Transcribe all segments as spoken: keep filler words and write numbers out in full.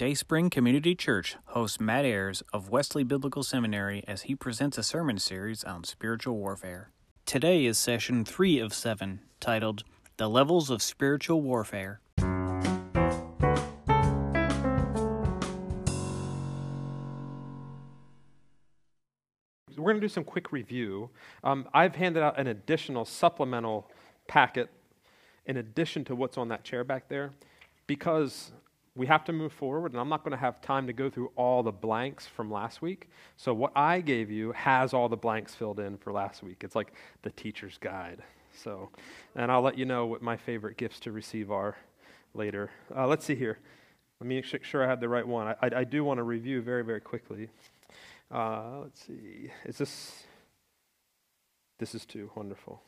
Dayspring Community Church hosts Matt Ayers of Wesley Biblical Seminary as he presents a sermon series on spiritual warfare. Today is session three of seven, titled The Levels of Spiritual Warfare. We're going to do some quick review. Um, I've handed out an additional supplemental packet in addition to what's on that chair back there because we have to move forward, and I'm not going to have time to go through all the blanks from last week. So what I gave you has all the blanks filled in for last week. It's like the teacher's guide. So, and I'll let you know what my favorite gifts to receive are later. Uh, let's see here. Let me make sure I have the right one. I, I, I do want to review very, very quickly. Uh, let's see. Is this? This is two. Wonderful.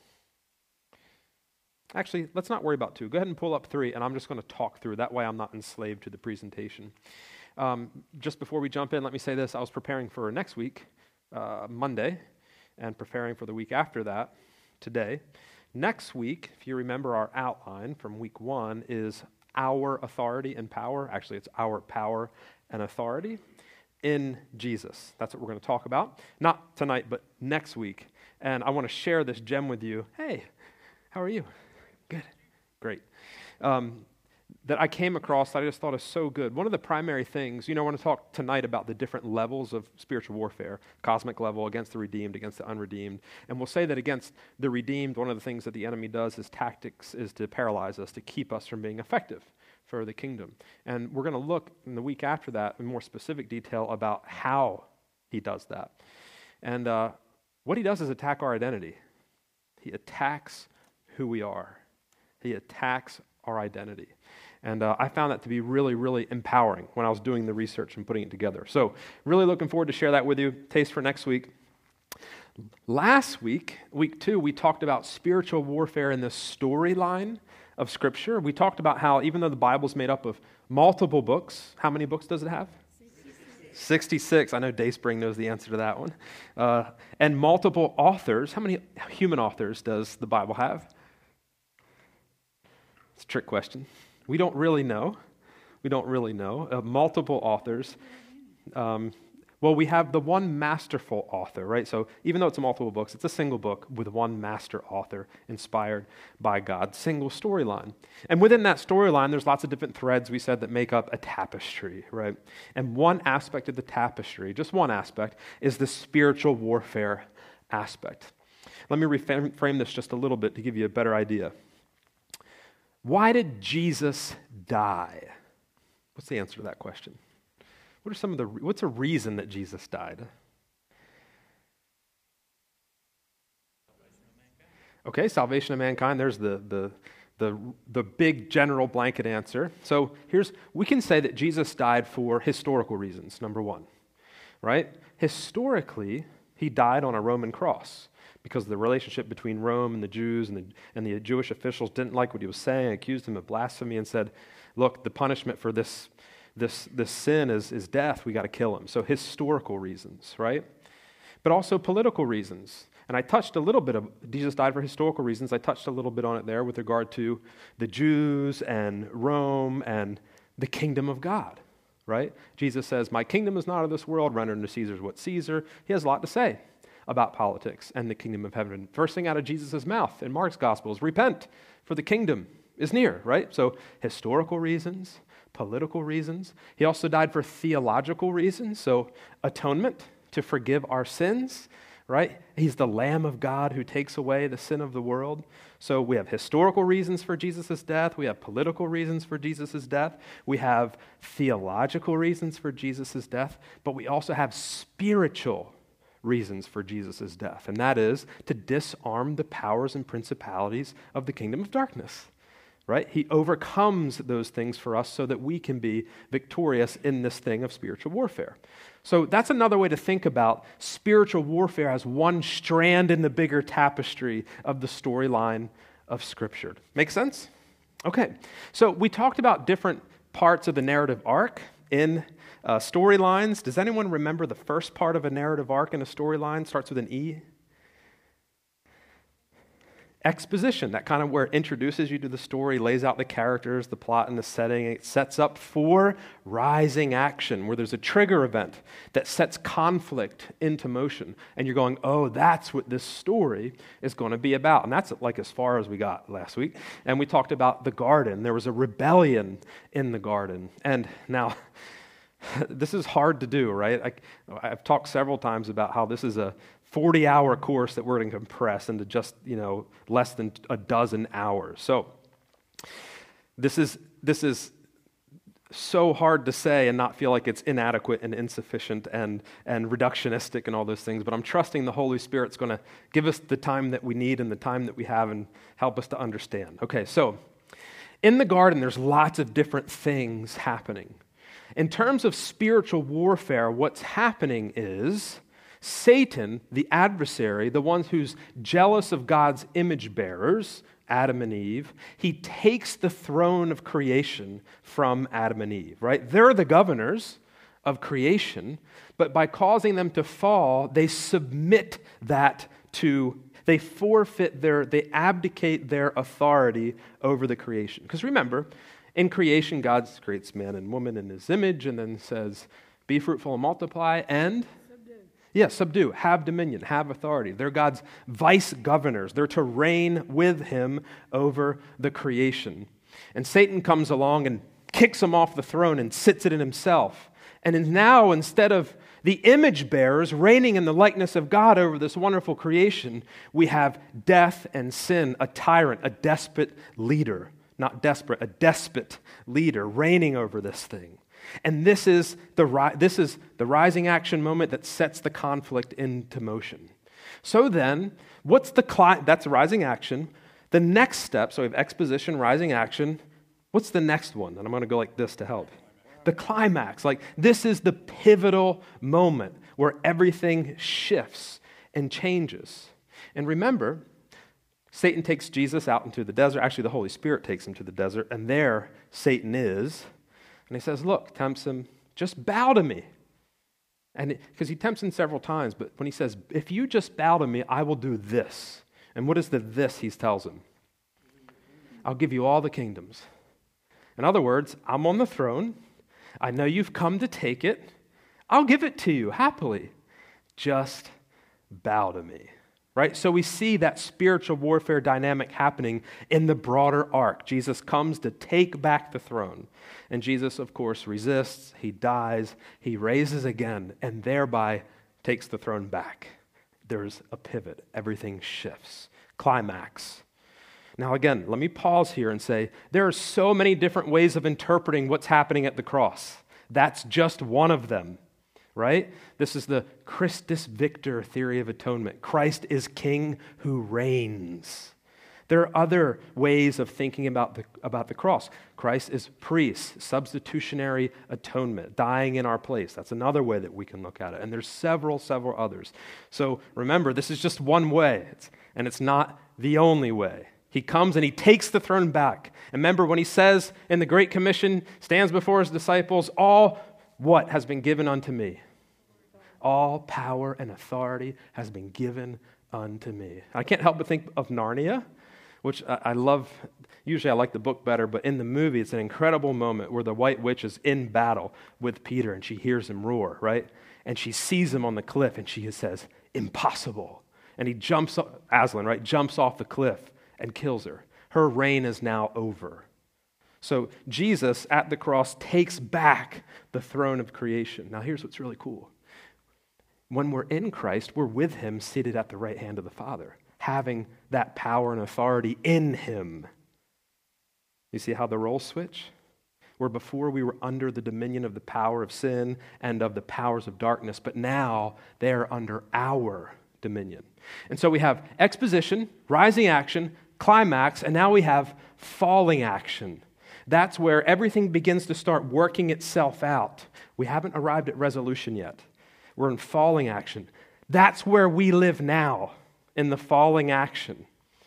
Actually, let's not worry about two. Go ahead and pull up three, and I'm just going to talk through. That way I'm not enslaved to the presentation. Um, just before we jump in, let me say this. I was preparing for next week, uh, Monday, and preparing for the week after that, today. Next week, if you remember our outline from week one, is our authority and power. Actually, it's our power and authority in Jesus. That's what we're going to talk about. Not tonight, but next week. And I want to share this gem with you. Hey, how are you? Good. Great. Um, that I came across that I just thought is so good. One of the primary things, you know, I want to talk tonight about the different levels of spiritual warfare, cosmic level against the redeemed, against the unredeemed. And we'll say that against the redeemed, one of the things that the enemy does, his tactics, is to paralyze us, to keep us from being effective for the kingdom. And we're going to look in the week after that in more specific detail about how he does that. And uh, what he does is attack our identity. He attacks who we are. He attacks our identity. And uh, I found that to be really, really empowering when I was doing the research and putting it together. So really looking forward to share that with you. Taste for next week. Last week, week two, we talked about spiritual warfare in the storyline of Scripture. We talked about how even though the Bible's made up of multiple books, how many books does it have? sixty-six. sixty-six. I know Dayspring knows the answer to that one. Uh, and multiple authors. How many human authors does the Bible have? It's a trick question. We don't really know. We don't really know. Uh, multiple authors. Um, well, we have the one masterful author, right? So even though it's multiple books, it's a single book with one master author inspired by God, single storyline. And within that storyline, there's lots of different threads, we said, that make up a tapestry, right? And one aspect of the tapestry, just one aspect, is the spiritual warfare aspect. Let me reframe this just a little bit to give you a better idea. Why did Jesus die? What's the answer to that question? What are some of the, what's a reason that Jesus died? Okay, salvation of mankind. There's the, the, the, the big general blanket answer. So here's, we can say that Jesus died for historical reasons, number one, right? Historically, he died on a Roman cross, because the relationship between Rome and the Jews and the, and the Jewish officials didn't like what he was saying, accused him of blasphemy, and said, look, the punishment for this this this sin is, is death. We got to kill him. So historical reasons, right? But also political reasons. And I touched a little bit of, Jesus died for historical reasons. I touched a little bit on it there with regard to the Jews and Rome and the kingdom of God, right? Jesus says, my kingdom is not of this world, render unto Caesar what Caesar. He has a lot to say about politics and the kingdom of heaven. First thing out of Jesus' mouth in Mark's gospel is repent, for the kingdom is near, right? So historical reasons, political reasons. He also died for theological reasons, so atonement, to forgive our sins, right? He's the Lamb of God who takes away the sin of the world. So we have historical reasons for Jesus' death. We have political reasons for Jesus' death. We have theological reasons for Jesus' death, but we also have spiritual reasons for Jesus' death, and that is to disarm the powers and principalities of the kingdom of darkness, right? He overcomes those things for us so that we can be victorious in this thing of spiritual warfare. So that's another way to think about spiritual warfare as one strand in the bigger tapestry of the storyline of Scripture. Make sense? Okay, so we talked about different parts of the narrative arc in Uh, storylines. Does anyone remember the first part of a narrative arc in a storyline? Starts with an E. exposition, that kind of where it introduces you to the story, lays out the characters, the plot, and the setting. It sets up for rising action, where there's a trigger event that sets conflict into motion. And you're going, oh, that's what this story is going to be about. And that's like as far as we got last week. And we talked about the garden. There was a rebellion in the garden. And now, this is hard to do, right? I, I've talked several times about how this is a forty-hour course that we're going to compress into just, you know, less than a dozen hours. So this is this is so hard to say and not feel like it's inadequate and insufficient and, and reductionistic and all those things, but I'm trusting the Holy Spirit's going to give us the time that we need and the time that we have and help us to understand. Okay, so in the garden, there's lots of different things happening. In terms of spiritual warfare, what's happening is Satan, the adversary, the one who's jealous of God's image bearers, Adam and Eve, he takes the throne of creation from Adam and Eve, right? They're the governors of creation, but by causing them to fall, they submit that to, they forfeit their, they abdicate their authority over the creation. Because remember, in creation, God creates man and woman in his image and then says, be fruitful and multiply and... Yes, yeah, subdue, have dominion, have authority. They're God's vice governors. They're to reign with him over the creation. And Satan comes along and kicks him off the throne and sits it in himself. And now, instead of the image bearers reigning in the likeness of God over this wonderful creation, we have death and sin, a tyrant, a despot leader. Not desperate, a despot leader reigning over this thing. And this is the ri- this is the rising action moment that sets the conflict into motion. So then, what's the cli- that's rising action. The next step, so we have exposition, rising action. What's the next one? And I'm going to go like this to help. The climax. Like this is the pivotal moment where everything shifts and changes. And remember, Satan takes Jesus out into the desert. Actually, the Holy Spirit takes him to the desert, and there Satan is. And he says, look, tempts him, just bow to me. And because he tempts him several times, but when he says, if you just bow to me, I will do this. And what is the this he tells him? I'll give you all the kingdoms. In other words, I'm on the throne. I know you've come to take it. I'll give it to you happily. Just bow to me. Right? So we see that spiritual warfare dynamic happening in the broader arc. Jesus comes to take back the throne. And Jesus, of course, resists. He dies. He raises again and thereby takes the throne back. There's a pivot. Everything shifts. Climax. Now again, let me pause here and say there are so many different ways of interpreting what's happening at the cross. That's just one of them. Right? This is the Christus Victor theory of atonement. Christ is king who reigns. There are other ways of thinking about the, about the cross. Christ is priest, substitutionary atonement, dying in our place. That's another way that we can look at it. And there's several, several others. So remember, this is just one way, it's, and it's not the only way. He comes and he takes the throne back. And remember when he says in the Great Commission, stands before his disciples, all what has been given unto me? All power and authority has been given unto me. I can't help but think of Narnia, which I, I love. Usually I like the book better, but in the movie it's an incredible moment where the White Witch is in battle with Peter and she hears him roar, right? And she sees him on the cliff and she says, impossible. And he jumps, Aslan, right, jumps off the cliff and kills her. Her reign is now over. So Jesus at the cross takes back the throne of creation. Now here's what's really cool. When we're in Christ, we're with him seated at the right hand of the Father, having that power and authority in him. You see how the roles switch? Where before we were under the dominion of the power of sin and of the powers of darkness, but now they are under our dominion. And so we have exposition, rising action, climax, and now we have falling action. That's where everything begins to start working itself out. We haven't arrived at resolution yet. We're in falling action. That's where we live now, in the falling action.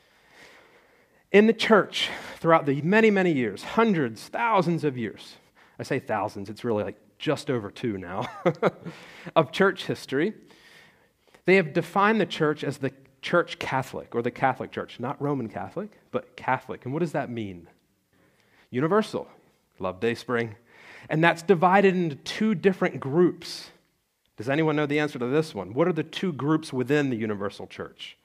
In the church, throughout the many, many years, hundreds, thousands of years, I say thousands, it's really like just over two now, of church history, they have defined the church as the Church Catholic, or the Catholic Church. Not Roman Catholic, but Catholic. And what does that mean? Universal. Love Dayspring. And that's divided into two different groups. Does anyone know the answer to this one? What are the two groups within the Universal Church?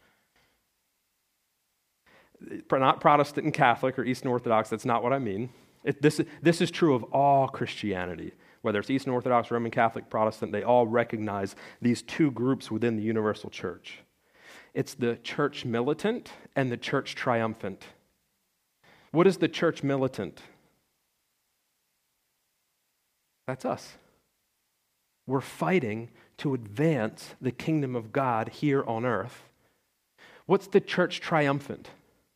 Not Protestant and Catholic or Eastern Orthodox, that's not what I mean. It, this, this is true of all Christianity. Whether it's Eastern Orthodox, Roman Catholic, Protestant, they all recognize these two groups within the Universal Church. It's the church militant and the church triumphant. What is the church militant? That's us. We're fighting to advance the kingdom of God here on earth. What's the church triumphant?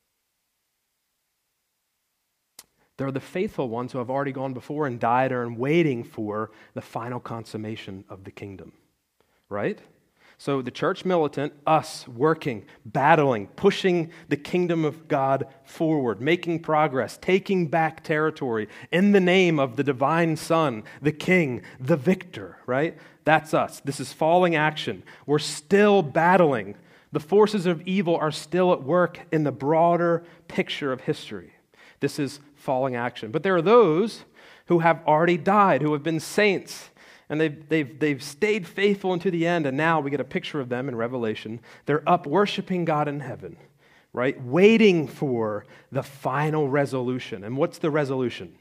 They're the faithful ones who have already gone before and died or are waiting for the final consummation of the kingdom, right? So the church militant, us working, battling, pushing the kingdom of God forward, making progress, taking back territory in the name of the divine Son, the King, the victor, right? That's us. This is falling action. We're still battling. The forces of evil are still at work in the broader picture of history. This is falling action. But there are those who have already died, who have been saints, and they've, they've, they've stayed faithful unto the end, and now we get a picture of them in Revelation. They're up worshiping God in heaven, right? Waiting for the final resolution. And what's the resolution?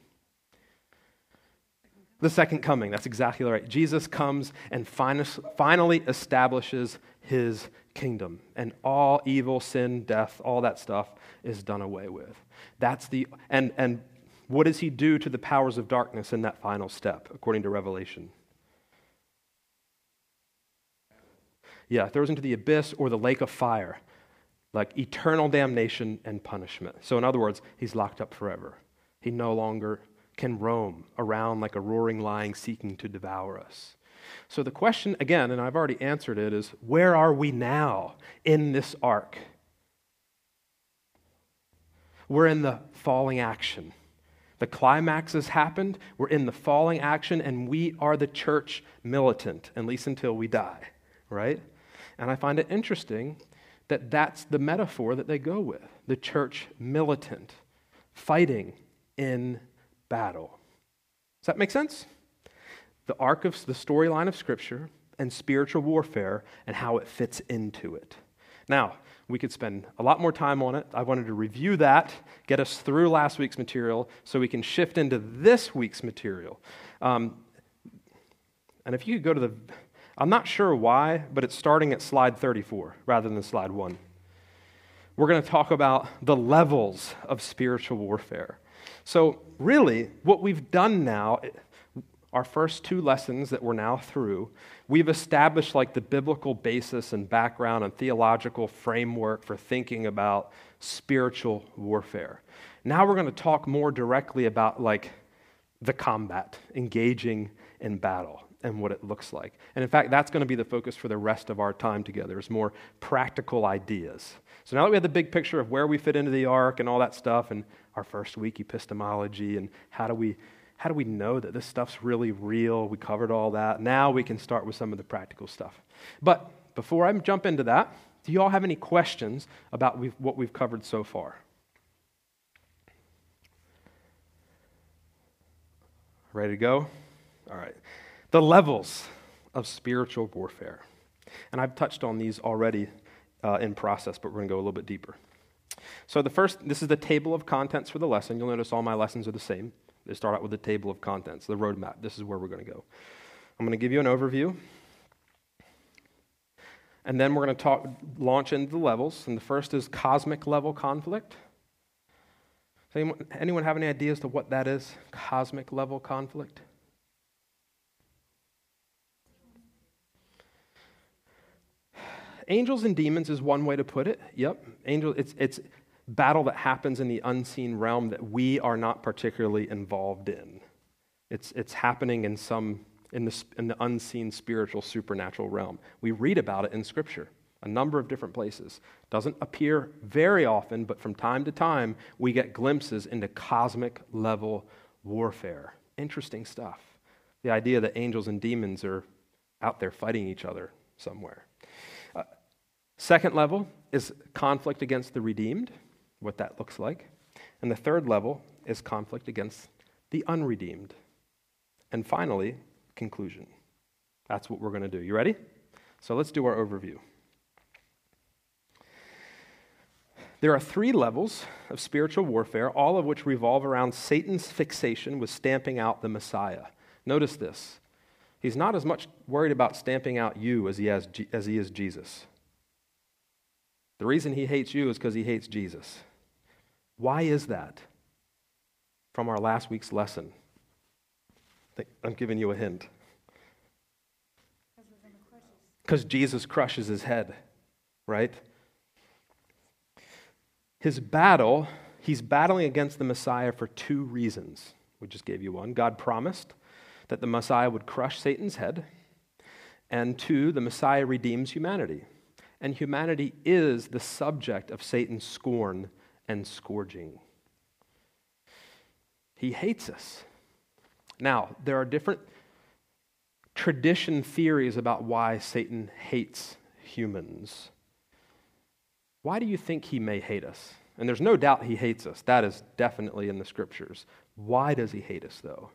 The second coming. That's exactly right. Jesus comes and finally establishes his kingdom, and all evil, sin, death, all that stuff is done away with. That's the and and what does he do to the powers of darkness in that final step, according to Revelation? Yeah, throws into the abyss or the lake of fire, like eternal damnation and punishment. So in other words, he's locked up forever. He no longer can roam around like a roaring lion seeking to devour us. So the question, again, and I've already answered it, is where are we now in this arc? We're in the falling action. The climax has happened. We're in the falling action, and we are the church militant, at least until we die, right? And I find it interesting that that's the metaphor that they go with, the church militant, fighting in battle. Does that make sense? The arc of the storyline of Scripture and spiritual warfare and how it fits into it. Now, we could spend a lot more time on it. I wanted to review that, get us through last week's material so we can shift into this week's material. Um, and if you could go to the, I'm not sure why, but it's starting at slide thirty-four rather than slide one. We're going to talk about the levels of spiritual warfare. So really, what we've done now, our first two lessons that we're now through, we've established like the biblical basis and background and theological framework for thinking about spiritual warfare. Now we're going to talk more directly about like the combat, engaging in battle and what it looks like. And in fact, that's going to be the focus for the rest of our time together, is more practical ideas. So now that we have the big picture of where we fit into the ark and all that stuff, and our first week epistemology and how do we How do we know that this stuff's really real? We covered all that. Now we can start with some of the practical stuff. But before I jump into that, do you all have any questions about we've, what we've covered so far? Ready to go? All right. The levels of spiritual warfare. And I've touched on these already uh, in process, but we're going to go a little bit deeper. So the first, this is the table of contents for the lesson. You'll notice all my lessons are the same. They start out with the table of contents, the roadmap. This is where we're going to go. I'm going to give you an overview. And then we're going to talk, launch into the levels. And the first is cosmic level conflict. Does anyone, anyone have any ideas to what that is? Cosmic level conflict? Angels and demons is one way to put it. Yep. Angel, it's it's battle that happens in the unseen realm that we are not particularly involved in. It's it's happening in some in the in the unseen spiritual supernatural realm. We read about it in Scripture, a number of different places. Doesn't appear very often, but from time to time we get glimpses into cosmic level warfare. Interesting stuff. The idea that angels and demons are out there fighting each other somewhere. Second level is conflict against the redeemed, what that looks like. And the third level is conflict against the unredeemed. And finally, conclusion. That's what we're going to do. You ready? So let's do our overview. There are three levels of spiritual warfare, all of which revolve around Satan's fixation with stamping out the Messiah. Notice this. He's not as much worried about stamping out you as he, has, as he is Jesus. The reason he hates you is because he hates Jesus. Why is that? From our last week's lesson. I'm giving you a hint. Because Jesus crushes his head, right? His battle, he's battling against the Messiah for two reasons. We just gave you one. God promised that the Messiah would crush Satan's head. And two, the Messiah redeems humanity. And humanity is the subject of Satan's scorn and scourging. He hates us. Now, there are different tradition theories about why Satan hates humans. Why do you think he may hate us? And there's no doubt he hates us. That is definitely in the scriptures. Why does he hate us, though?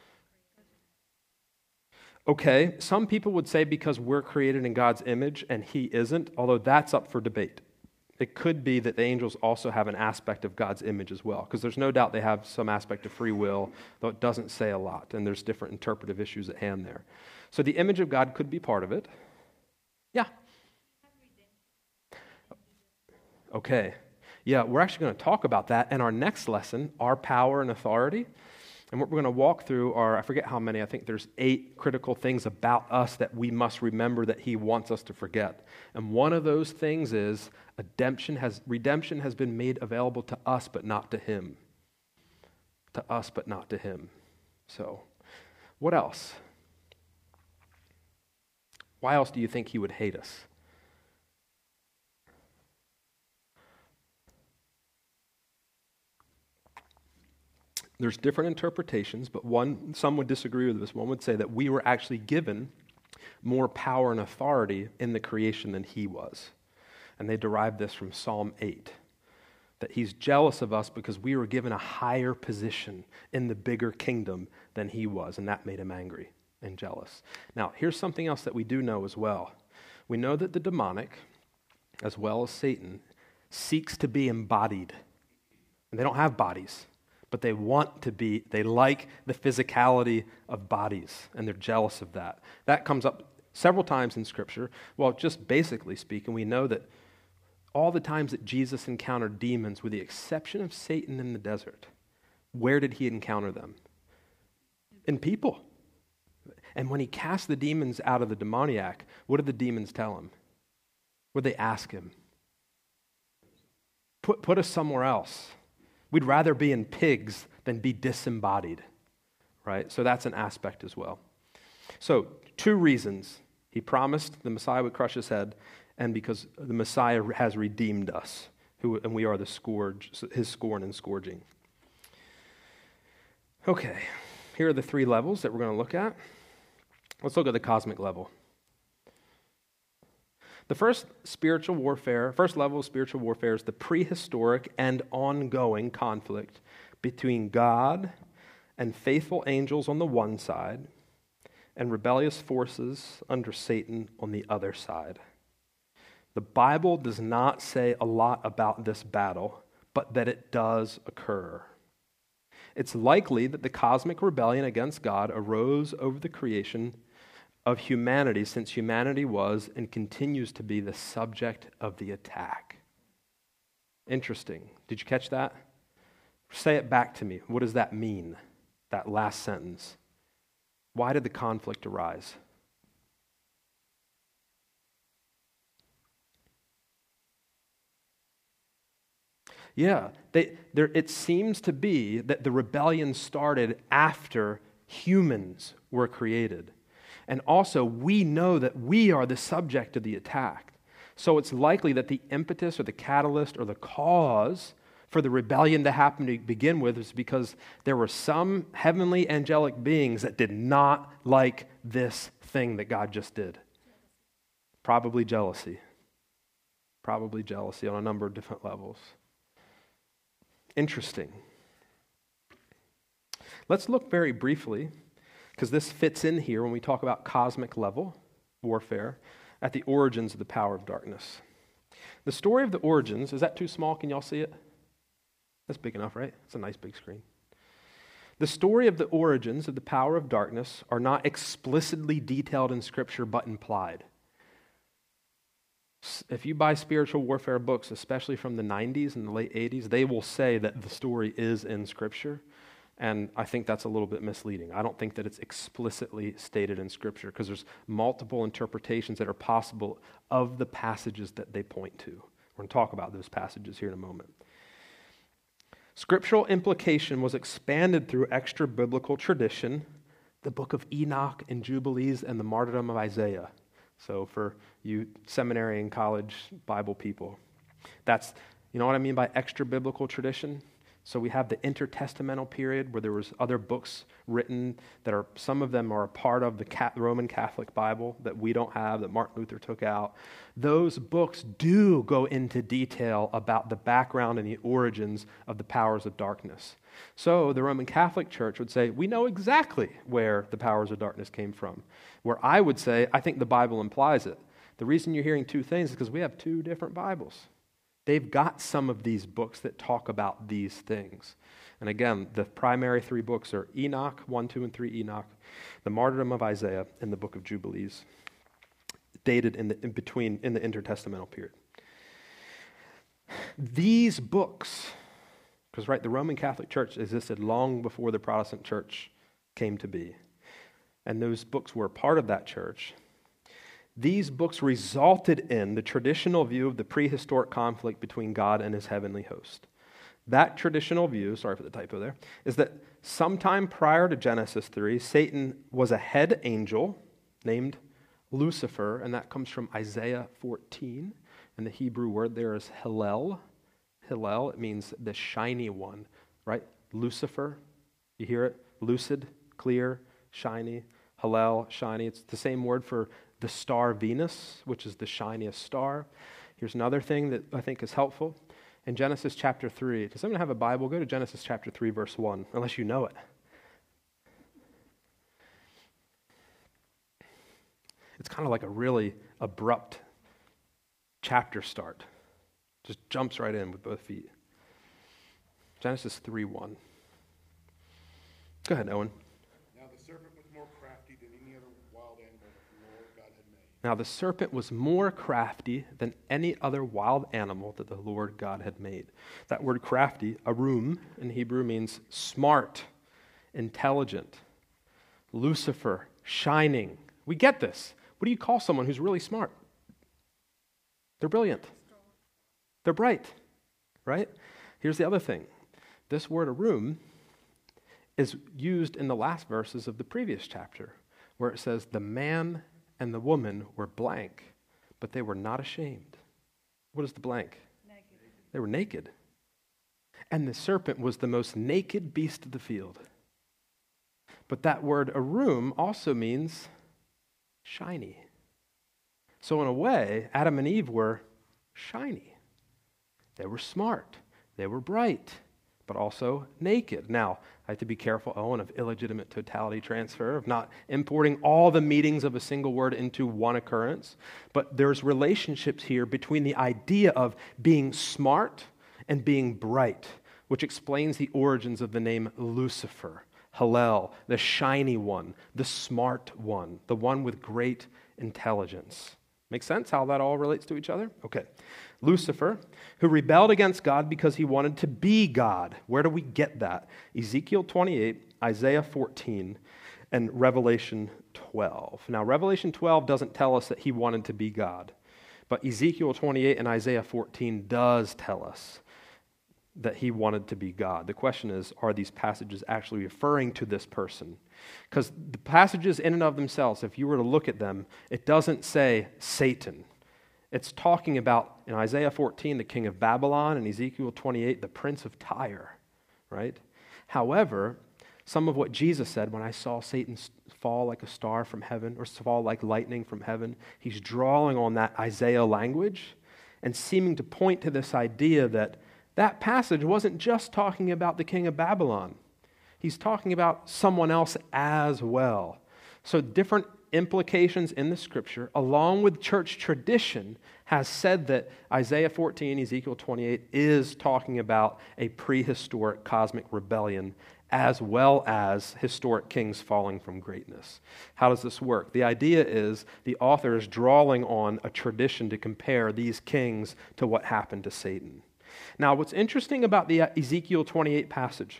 Okay, some people would say because we're created in God's image and he isn't, although that's up for debate. It could be that the angels also have an aspect of God's image as well, because there's no doubt they have some aspect of free will, though it doesn't say a lot, and there's different interpretive issues at hand there. So the image of God could be part of it. Yeah. Okay. Yeah, we're actually going to talk about that in our next lesson, our power and authority. And what we're going to walk through are, I forget how many, I think there's eight critical things about us that we must remember that he wants us to forget. And one of those things is redemption has, redemption has been made available to us, but not to him. To us, but not to him. So, what else? Why else do you think he would hate us? There's different interpretations, but one, some would disagree with this. One would say that we were actually given more power and authority in the creation than he was. And they derive this from Psalm eight, that he's jealous of us because we were given a higher position in the bigger kingdom than he was, and that made him angry and jealous. Now, here's something else that we do know as well. We know that the demonic, as well as Satan, seeks to be embodied. And they don't have bodies. But they want to be, they like the physicality of bodies, and they're jealous of that. That comes up several times in Scripture. Well, just basically speaking, we know that all the times that Jesus encountered demons, with the exception of Satan in the desert, where did he encounter them? In people. And when he cast the demons out of the demoniac, what did the demons tell him? What did they ask him? Put, put us somewhere else. We'd rather be in pigs than be disembodied, right? So that's an aspect as well. So two reasons. He promised the Messiah would crush his head, and because the Messiah has redeemed us, who, and we are the scourge, his scorn and scourging. Okay, here are the three levels that we're going to look at. Let's look at the cosmic level. The first spiritual warfare, first level of spiritual warfare is the prehistoric and ongoing conflict between God and faithful angels on the one side and rebellious forces under Satan on the other side. The Bible does not say a lot about this battle, but that it does occur. It's likely that the cosmic rebellion against God arose over the creation of humanity, since humanity was and continues to be the subject of the attack. Interesting. Did you catch that? Say it back to me. What does that mean, that last sentence? Why did the conflict arise? Yeah, they, there, it seems to be that the rebellion started after humans were created. And also, we know that we are the subject of the attack. So it's likely that the impetus or the catalyst or the cause for the rebellion to happen to begin with is because there were some heavenly angelic beings that did not like this thing that God just did. Probably jealousy. probably jealousy on a number of different levels. Interesting. Let's look very briefly, because this fits in here when we talk about cosmic level warfare, at the origins of the power of darkness. The story of the origins, is that too small? Can y'all see it? That's big enough, right? It's a nice big screen. The story of the origins of the power of darkness are not explicitly detailed in Scripture, but implied. If you buy spiritual warfare books, especially from the nineties and the late eighties, they will say that the story is in Scripture, and I think that's a little bit misleading. I don't think that it's explicitly stated in Scripture, because there's multiple interpretations that are possible of the passages that they point to. We're going to talk about those passages here in a moment. Scriptural implication was expanded through extra-biblical tradition, the book of Enoch and Jubilees, and the martyrdom of Isaiah. So for you seminary and college Bible people, that's, you know what I mean by extra-biblical tradition? So we have the intertestamental period where there was other books written that are, some of them are a part of the Roman Catholic Bible that we don't have, that Martin Luther took out. Those books do go into detail about the background and the origins of the powers of darkness. So the Roman Catholic Church would say, we know exactly where the powers of darkness came from. Where I would say, I think the Bible implies it. The reason you're hearing two things is because we have two different Bibles. They've got some of these books that talk about these things. And again, the primary three books are Enoch, one, two, and three Enoch, the martyrdom of Isaiah, and the book of Jubilees, dated in the in between in the intertestamental period. These books, because right, the Roman Catholic Church existed long before the Protestant Church came to be. And those books were part of that church. These books resulted in the traditional view of the prehistoric conflict between God and his heavenly host. That traditional view, sorry for the typo there, is that sometime prior to Genesis three, Satan was a head angel named Lucifer, and that comes from Isaiah fourteen. And the Hebrew word there is Hillel. Hillel, it means the shiny one, right? Lucifer, you hear it? Lucid, clear, shiny. Hillel, shiny. It's the same word for the star Venus, which is the shiniest star. Here's another thing that I think is helpful. In Genesis chapter three, does someone have a Bible? Go to Genesis chapter three, verse one, unless you know it. It's kind of like a really abrupt chapter start. Just jumps right in with both feet. Genesis three one. Go ahead, Owen. Now the serpent was more crafty than any other wild animal that the Lord God had made. Now the serpent was more crafty than any other wild animal that the Lord God had made. That word crafty, arum, in Hebrew means smart, intelligent. Lucifer, shining. We get this. What do you call someone who's really smart? They're brilliant. They're bright, right? Here's the other thing. This word arum is used in the last verses of the previous chapter, where it says the man and the woman were blank, but they were not ashamed. What is the blank? Naked. They were naked. And the serpent was the most naked beast of the field. But that word arum also means shiny. So in a way, Adam and Eve were shiny. They were smart. They were bright, but also naked. Now, I have to be careful, Owen, of illegitimate totality transfer, of not importing all the meanings of a single word into one occurrence. But there's relationships here between the idea of being smart and being bright, which explains the origins of the name Lucifer, Hillel, the shiny one, the smart one, the one with great intelligence. Make sense how that all relates to each other? Okay. Lucifer, who rebelled against God because he wanted to be God. Where do we get that? Ezekiel twenty-eight, Isaiah fourteen, and Revelation twelve. Now, Revelation twelve doesn't tell us that he wanted to be God, but Ezekiel twenty-eight and Isaiah fourteen does tell us that he wanted to be God. The question is, are these passages actually referring to this person? Because the passages in and of themselves, if you were to look at them, it doesn't say Satan. It's talking about, in Isaiah fourteen, the king of Babylon, and Ezekiel twenty-eight, the prince of Tyre, right? However, some of what Jesus said, when I saw Satan fall like a star from heaven, or fall like lightning from heaven, he's drawing on that Isaiah language. and seeming to point to this idea that that passage wasn't just talking about the king of Babylon. He's talking about someone else as well. So different implications in the scripture, along with church tradition, has said that Isaiah fourteen, Ezekiel twenty-eight is talking about a prehistoric cosmic rebellion as well as historic kings falling from greatness. How does this work? The idea is the author is drawing on a tradition to compare these kings to what happened to Satan. Now, what's interesting about the Ezekiel twenty-eight passage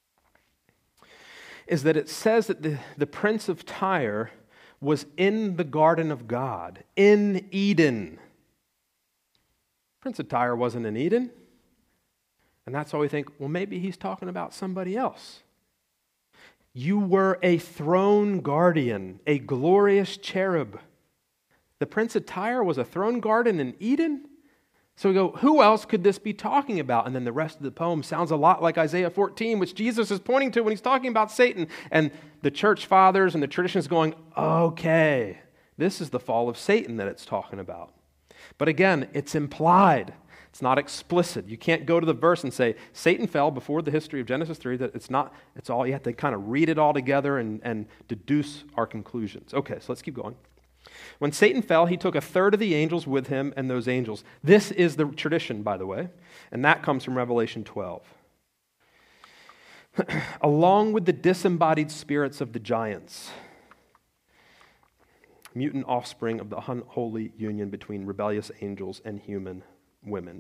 is that it says that the, the prince of Tyre was in the garden of God, in Eden. Prince of Tyre wasn't in Eden. And that's why we think, well, maybe he's talking about somebody else. You were a throne guardian, a glorious cherub. The prince of Tyre was a throne guardian in Eden? So we go, who else could this be talking about? And then the rest of the poem sounds a lot like Isaiah fourteen, which Jesus is pointing to when he's talking about Satan. And the church fathers and the tradition is going, okay, this is the fall of Satan that it's talking about. But again, it's implied. It's not explicit. You can't go to the verse and say, Satan fell before the history of Genesis three. That it's not, it's all, you have to kind of read it all together and, and deduce our conclusions. Okay, so let's keep going. When Satan fell, he took a third of the angels with him and those angels. This is the tradition, by the way, and that comes from Revelation twelve. Along with the disembodied spirits of the giants, mutant offspring of the unholy union between rebellious angels and human women.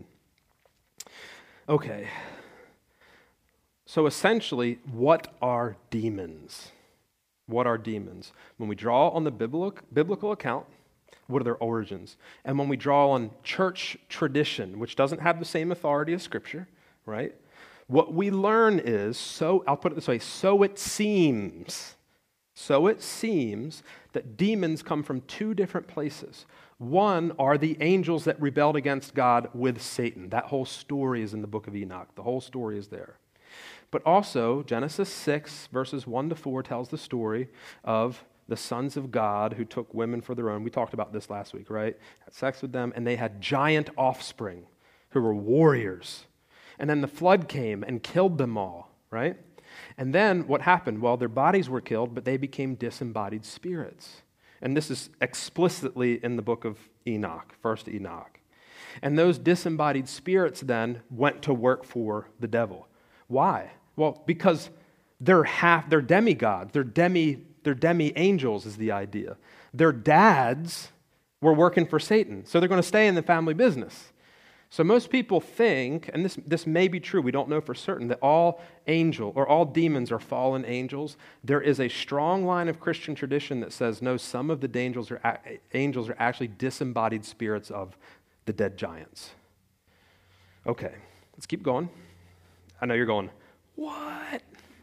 Okay, so essentially, what are demons? What are demons? When we draw on the biblical, biblical account, what are their origins? And when we draw on church tradition, which doesn't have the same authority as Scripture, right? What we learn is, so I'll put it this way, so it seems, so it seems that demons come from two different places. One are the angels that rebelled against God with Satan. That whole story is in the book of Enoch. The whole story is there. But also, Genesis six, verses one to four, tells the story of the sons of God who took women for their own. We talked about this last week, right? Had sex with them, and they had giant offspring who were warriors. And then the flood came and killed them all, right? And then what happened? Well, their bodies were killed, but they became disembodied spirits. And this is explicitly in the book of Enoch, first Enoch. And those disembodied spirits then went to work for the devil. Why? Well, because they're half, they're demigods, they're demi, they're demi-angels is the idea. Their dads were working for Satan, so they're going to stay in the family business. So most people think, and this, this may be true, we don't know for certain, that all angel or all demons are fallen angels. There is a strong line of Christian tradition that says, no, some of the angels are, angels are actually disembodied spirits of the dead giants. Okay, let's keep going. I know you're going, what?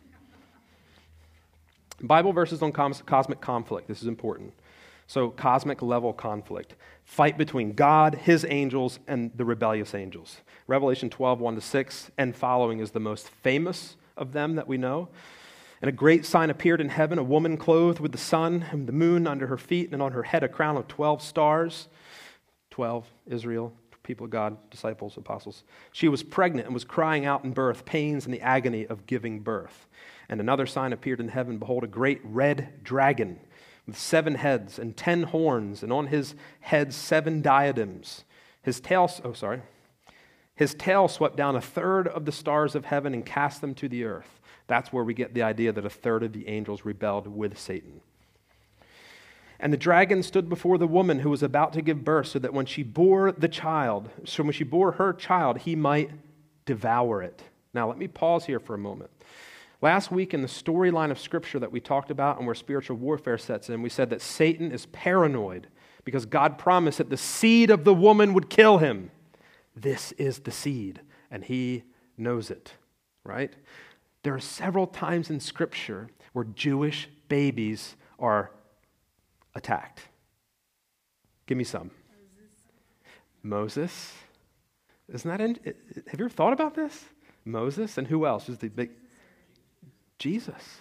Bible verses on cosmic conflict. This is important. So cosmic level conflict. Fight between God, his angels, and the rebellious angels. Revelation twelve, one to six, and following is the most famous of them that we know. And a great sign appeared in heaven, a woman clothed with the sun and the moon under her feet, and on her head a crown of twelve stars. Twelve, Israel, people of God, disciples, apostles. She was pregnant and was crying out in birth, pains and the agony of giving birth. And another sign appeared in heaven, behold, a great red dragon with seven heads and ten horns, and on his head seven diadems. His tail, oh sorry, his tail swept down a third of the stars of heaven and cast them to the earth. That's where we get the idea that a third of the angels rebelled with Satan. And the dragon stood before the woman who was about to give birth, so that when she bore the child, so when she bore her child, he might devour it. Now, let me pause here for a moment. Last week in the storyline of Scripture that we talked about and where spiritual warfare sets in, we said that Satan is paranoid because God promised that the seed of the woman would kill him. This is the seed, and he knows it, right? There are several times in Scripture where Jewish babies are attacked. Give me some. Moses. Moses. Isn't that in, have you ever thought about this? Moses, and who else is the big? Jesus.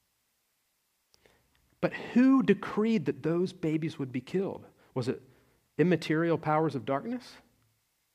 But who decreed that those babies would be killed? Was it immaterial powers of darkness?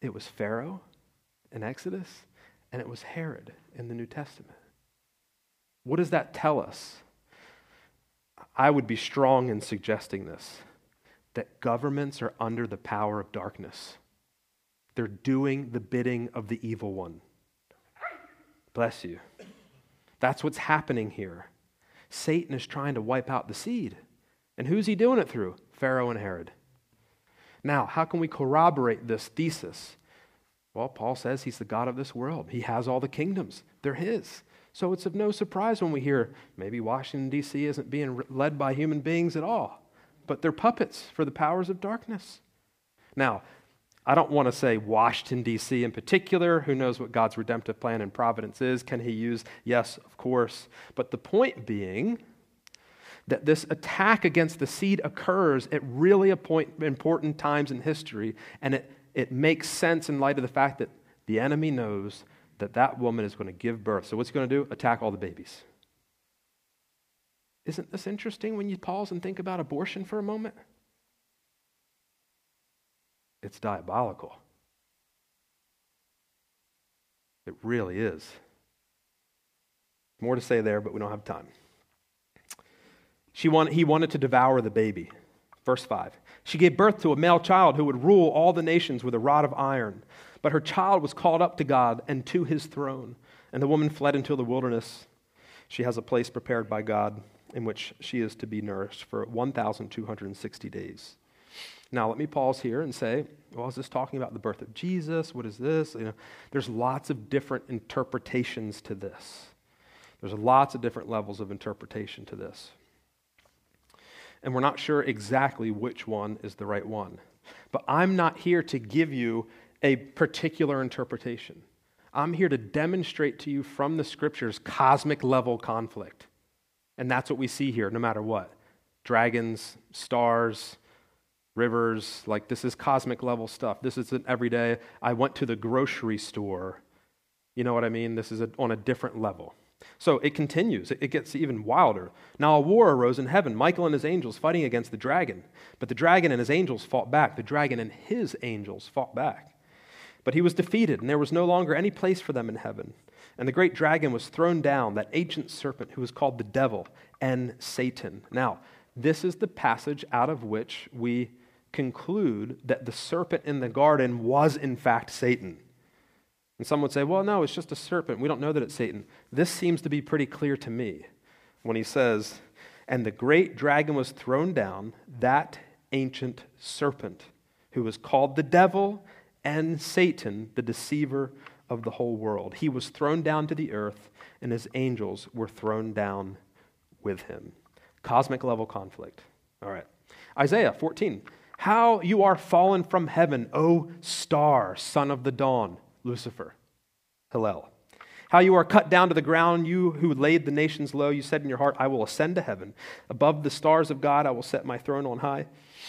it was Pharaoh in Exodus, and it was Herod in the New Testament. What does that tell us? I would be strong in suggesting this, that governments are under the power of darkness. They're doing the bidding of the evil one. Bless you. That's what's happening here. Satan is trying to wipe out the seed. And who's he doing it through? Pharaoh and Herod. Now, how can we corroborate this thesis? Well, Paul says he's the God of this world. He has all the kingdoms. They're his. So it's of no surprise when we hear maybe Washington, D C isn't being led by human beings at all, but they're puppets for the powers of darkness. Now, I don't want to say Washington, D C in particular. Who knows what God's redemptive plan and providence is? Can he use? Yes, of course. But the point being that this attack against the seed occurs at really a point, important times in history, and it, it makes sense in light of the fact that the enemy knows that that woman is going to give birth. So what's he going to do? Attack all the babies. Isn't this interesting when you pause and think about abortion for a moment? It's diabolical. It really is. More to say there, but we don't have time. She wanted, he wanted to devour the baby. Verse five. She gave birth to a male child who would rule all the nations with a rod of iron. But her child was called up to God and to his throne. And the woman fled into the wilderness. She has a place prepared by God in which she is to be nourished for one thousand two hundred sixty days. Now, let me pause here and say, well, is this talking about the birth of Jesus? What is this? You know, there's lots of different interpretations to this. There's lots of different levels of interpretation to this. And we're not sure exactly which one is the right one. But I'm not here to give you a particular interpretation. I'm here to demonstrate to you from the scriptures cosmic level conflict. And that's what we see here, no matter what. Dragons, stars, rivers, like this is cosmic level stuff. This isn't everyday, I went to the grocery store. You know what I mean? This is a, on a different level. So it continues. It gets even wilder. Now a war arose in heaven, Michael and his angels fighting against the dragon. But the dragon and his angels fought back. The dragon and his angels fought back. But he was defeated, and there was no longer any place for them in heaven. And the great dragon was thrown down, that ancient serpent who was called the devil and Satan. Now, this is the passage out of which we conclude that the serpent in the garden was in fact Satan. And some would say, well, no, it's just a serpent. We don't know that it's Satan. This seems to be pretty clear to me when he says, and the great dragon was thrown down, that ancient serpent who was called the devil and Satan, the deceiver of the whole world. He was thrown down to the earth, and his angels were thrown down with him. Cosmic level conflict. All right. Isaiah fourteen. How you are fallen from heaven, O star, son of the dawn, Lucifer, Hillel. How you are cut down to the ground, you who laid the nations low. You said in your heart, I will ascend to heaven. Above the stars of God, I will set my throne on high.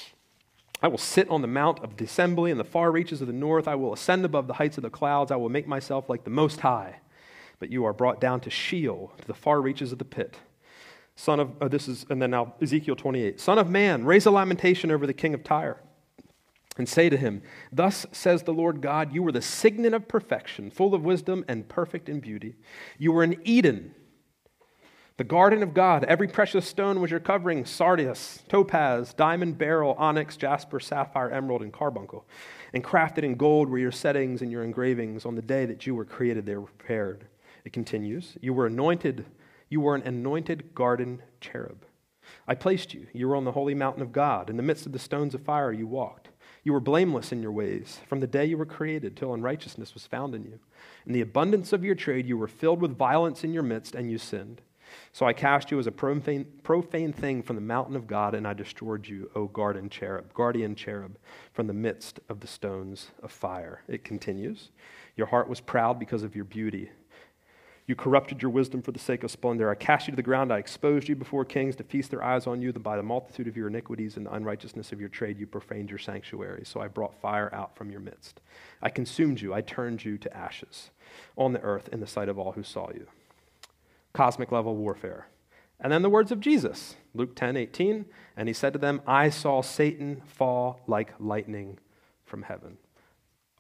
I will sit on the mount of the assembly in the far reaches of the north. I will ascend above the heights of the clouds. I will make myself like the Most High. But you are brought down to Sheol, to the far reaches of the pit. Son of, oh, this is, and then now Ezekiel twenty-eight. Son of man, raise a lamentation over the king of Tyre, and say to him, thus says the Lord God, you were the signet of perfection, full of wisdom and perfect in beauty. You were in Eden, the garden of God. Every precious stone was your covering, sardius, topaz, diamond, beryl, onyx, jasper, sapphire, emerald, and carbuncle. And crafted in gold were your settings and your engravings. On the day that you were created, they were prepared. It continues. You were anointed. You were an anointed garden cherub. I placed you. You were on the holy mountain of God. In the midst of the stones of fire you walked. You were blameless in your ways from the day you were created till unrighteousness was found in you. In the abundance of your trade you were filled with violence in your midst, and you sinned. So I cast you as a profane, profane thing from the mountain of God, and I destroyed you, O garden cherub, guardian cherub, from the midst of the stones of fire. It continues. Your heart was proud because of your beauty. You corrupted your wisdom for the sake of splendor. I cast you to the ground. I exposed you before kings to feast their eyes on you. That by the multitude of your iniquities and the unrighteousness of your trade, you profaned your sanctuary. So I brought fire out from your midst. I consumed you. I turned you to ashes on the earth in the sight of all who saw you. Cosmic level warfare. And then the words of Jesus, Luke ten eighteen. And he said to them, I saw Satan fall like lightning from heaven.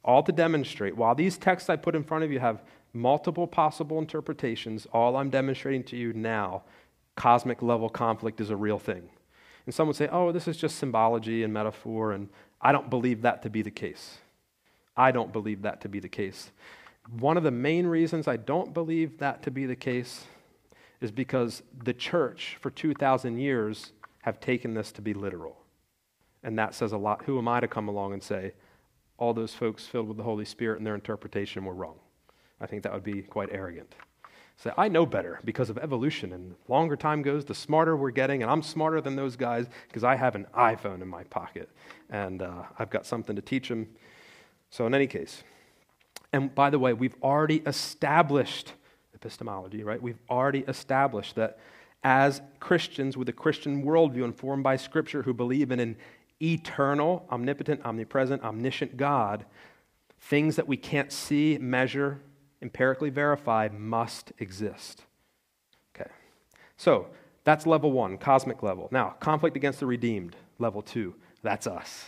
All to demonstrate, while these texts I put in front of you have multiple possible interpretations, all I'm demonstrating to you now, cosmic level conflict is a real thing. And some would say, oh, this is just symbology and metaphor, and I don't believe that to be the case. I don't believe that to be the case. One of the main reasons I don't believe that to be the case is because the church for two thousand years have taken this to be literal. And that says a lot. Who am I to come along and say, all those folks filled with the Holy Spirit and their interpretation were wrong? I think that would be quite arrogant. Say, I know better because of evolution, and the longer time goes, the smarter we're getting, and I'm smarter than those guys because I have an iPhone in my pocket, and uh, I've got something to teach them. So in any case, and by the way, we've already established epistemology, right? We've already established that as Christians with a Christian worldview informed by Scripture who believe in an eternal, omnipotent, omnipresent, omniscient God, things that we can't see, measure, empirically verify must exist. Okay, so that's level one, cosmic level. Now, conflict against the redeemed, level two, that's us.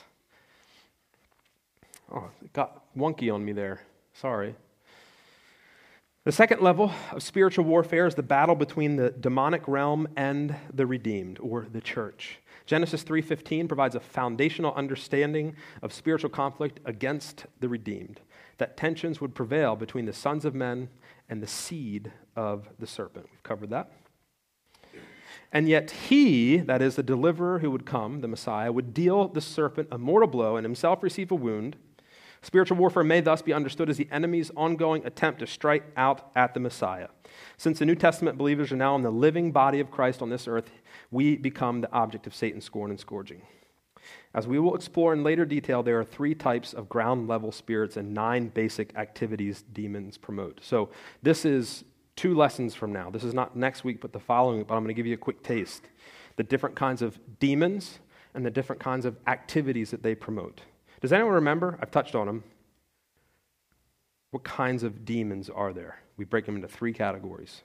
Oh, it got wonky on me there. Sorry. The second level of spiritual warfare is the battle between the demonic realm and the redeemed, or the church. Genesis three fifteen provides a foundational understanding of spiritual conflict against the redeemed, that tensions would prevail between the sons of men and the seed of the serpent. We've covered that. And yet he, that is the deliverer who would come, the Messiah, would deal the serpent a mortal blow and himself receive a wound. Spiritual warfare may thus be understood as the enemy's ongoing attempt to strike out at the Messiah. Since the New Testament believers are now in the living body of Christ on this earth, we become the object of Satan's scorn and scourging. As we will explore in later detail, there are three types of ground-level spirits and nine basic activities demons promote. So this is two lessons from now. This is not next week, but the following week, but I'm going to give you a quick taste. The different kinds of demons and the different kinds of activities that they promote. Does anyone remember? I've touched on them. What kinds of demons are there? We break them into three categories.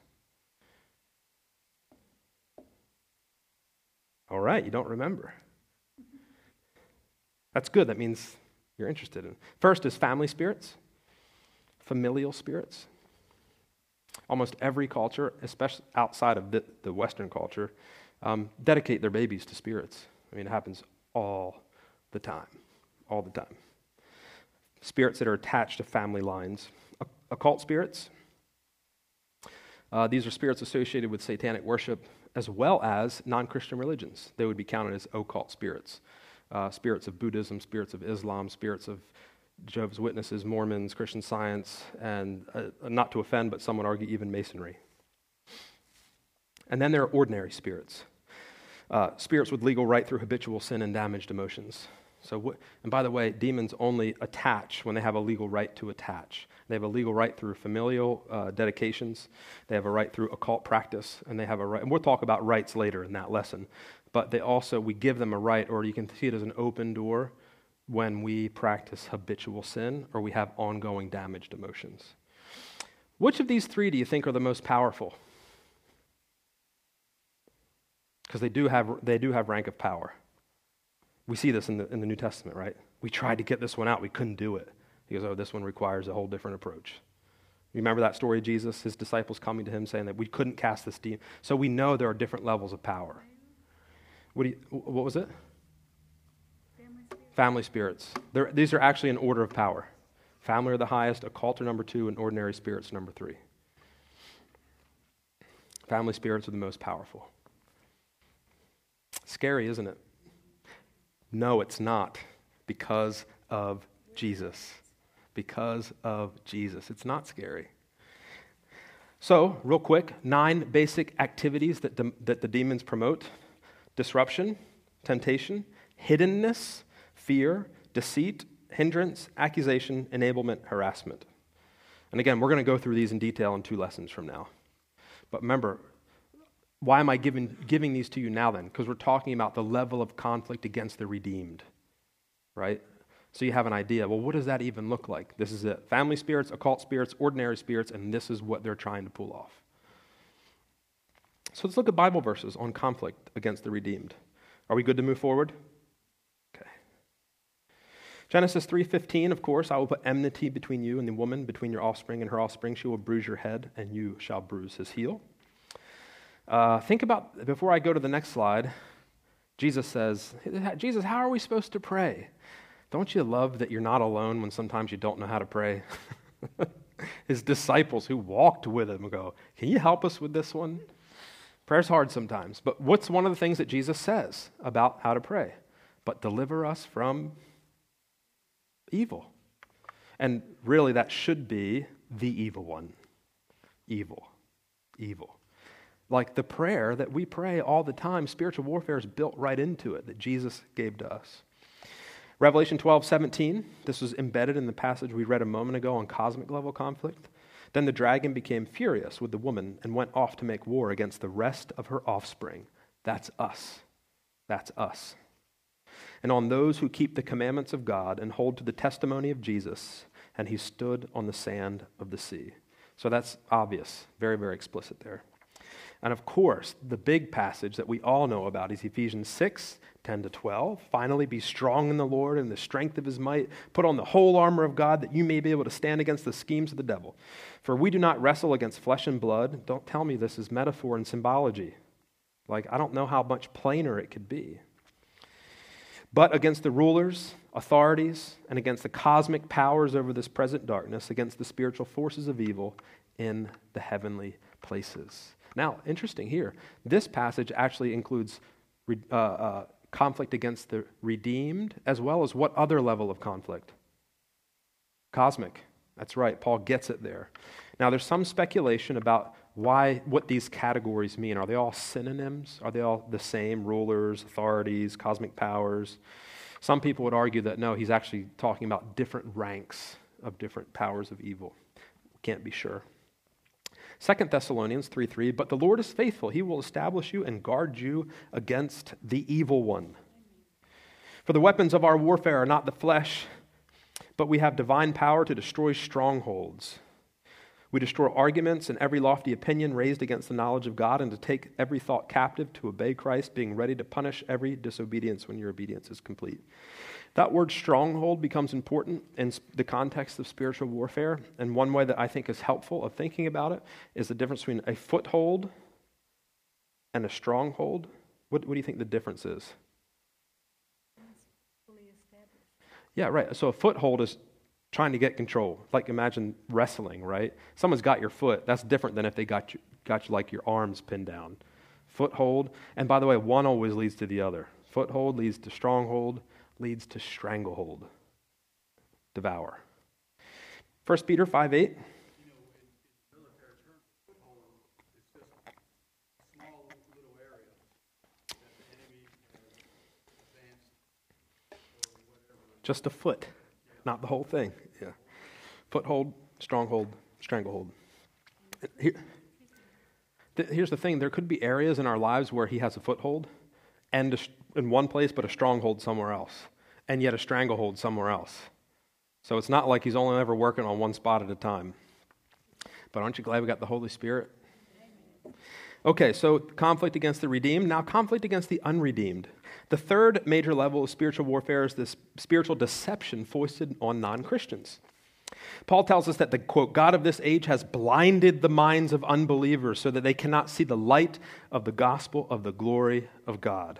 All right, you don't remember. That's good. That means you're interested in. First is family spirits, familial spirits. Almost every culture, especially outside of the, the Western culture, um, dedicate their babies to spirits. I mean, it happens all the time, all the time. Spirits that are attached to family lines. Occult spirits. Uh, these are spirits associated with satanic worship as well as non-Christian religions. They would be counted as occult spirits. Uh, spirits of Buddhism, spirits of Islam, spirits of Jehovah's Witnesses, Mormons, Christian Science, and uh, not to offend, but some would argue even Masonry. And then there are ordinary spirits. Uh, spirits with legal right through habitual sin and damaged emotions. So, wh- and by the way, demons only attach when they have a legal right to attach. They have a legal right through familial uh, dedications. They have a right through occult practice, and they have a right. And we'll talk about rights later in that lesson. But they also, we give them a right, or you can see it as an open door when we practice habitual sin or we have ongoing damaged emotions. Which of these three do you think are the most powerful? Because they do have they do have rank of power. We see this in the in the New Testament, right? We tried to get this one out, we couldn't do it. He goes, oh, this one requires a whole different approach. You remember that story of Jesus, his disciples coming to him saying that we couldn't cast this demon. So we know there are different levels of power. What do you, what was it? Family spirits. Family spirits. They're, these are actually in order of power. Family are the highest, occult are number two, and ordinary spirits number three. Family spirits are the most powerful. Scary, isn't it? No, it's not, because of Jesus. Because of Jesus. It's not scary. So, real quick, nine basic activities that, de- that the demons promote. Disruption, temptation, hiddenness, fear, deceit, hindrance, accusation, enablement, harassment. And again, we're going to go through these in detail in two lessons from now. But remember, why am I giving, giving these to you now then? Because we're talking about the level of conflict against the redeemed, right? So you have an idea, well, what does that even look like? This is it. Family spirits, occult spirits, ordinary spirits, and this is what they're trying to pull off. So let's look at Bible verses on conflict against the redeemed. Are we good to move forward? Okay. Genesis three fifteen, of course, I will put enmity between you and the woman, between your offspring and her offspring. She will bruise your head, and you shall bruise his heel. Uh, think about, before I go to the next slide, Jesus says, Jesus, how are we supposed to pray? Don't you love that you're not alone when sometimes you don't know how to pray? His disciples who walked with him go, can you help us with this one? Prayer's hard sometimes, but what's one of the things that Jesus says about how to pray? But deliver us from evil. And really that should be the evil one. Evil. Evil. Like the prayer that we pray all the time, spiritual warfare is built right into it that Jesus gave to us. Revelation twelve seventeen, this was embedded in the passage we read a moment ago on cosmic level conflict. Then the dragon became furious with the woman and went off to make war against the rest of her offspring. That's us. That's us. And on those who keep the commandments of God and hold to the testimony of Jesus, and he stood on the sand of the sea. So that's obvious, very, very explicit there. And of course, the big passage that we all know about is Ephesians six, ten to twelve. Finally, be strong in the Lord and the strength of his might. Put on the whole armor of God that you may be able to stand against the schemes of the devil. For we do not wrestle against flesh and blood. Don't tell me this is metaphor and symbology. Like, I don't know how much plainer it could be. But against the rulers, authorities, and against the cosmic powers over this present darkness, against the spiritual forces of evil in the heavenly places. Now, interesting here, this passage actually includes uh, uh, conflict against the redeemed, as well as what other level of conflict? Cosmic. That's right, Paul gets it there. Now, there's some speculation about why, what these categories mean. Are they all synonyms? Are they all the same? Rulers, authorities, cosmic powers? Some people would argue that no, he's actually talking about different ranks of different powers of evil. Can't be sure. Second Thessalonians three three, but the Lord is faithful. He will establish you and guard you against the evil one. For the weapons of our warfare are not the flesh, but we have divine power to destroy strongholds. We destroy arguments and every lofty opinion raised against the knowledge of God, and to take every thought captive to obey Christ, being ready to punish every disobedience when your obedience is complete. That word stronghold becomes important in the context of spiritual warfare, and one way that I think is helpful of thinking about it is the difference between a foothold and a stronghold. What, what do you think the difference is? Fully established. Yeah, right. So a foothold is trying to get control. Like imagine wrestling, right? Someone's got your foot. That's different than if they got you, got you like your arms pinned down. Foothold, and by the way, one always leads to the other. Foothold leads to stronghold, leads to stranglehold, devour. First Peter five eight. You know, in, in military terms, foothold is just a small little area that the enemy has advanced or whatever. Just a foot, not the whole thing. Yeah. Foothold, stronghold, stranglehold. Here, th- here's the thing. There could be areas in our lives where he has a foothold and a, in one place, but a stronghold somewhere else, and yet a stranglehold somewhere else. So it's not like he's only ever working on one spot at a time. But aren't you glad we got the Holy Spirit? Okay, so conflict against the redeemed. Now conflict against the unredeemed. The third major level of spiritual warfare is this spiritual deception foisted on non-Christians. Paul tells us that the, quote, God of this age has blinded the minds of unbelievers so that they cannot see the light of the gospel of the glory of God.